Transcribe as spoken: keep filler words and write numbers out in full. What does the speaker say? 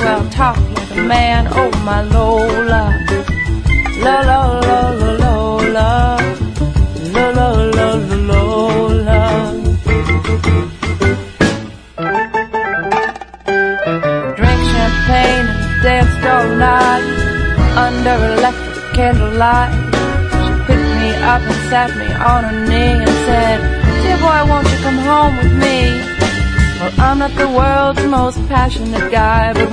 well, talk like a man, oh my Lola. Lola, Lola, Lola, Lola, Lola, Lola. Drink champagne and danced all night under electric candlelight. She picked me up and sat me on her knee and said, dear boy, won't you come home with me? Well, I'm not the world's most passionate guy, but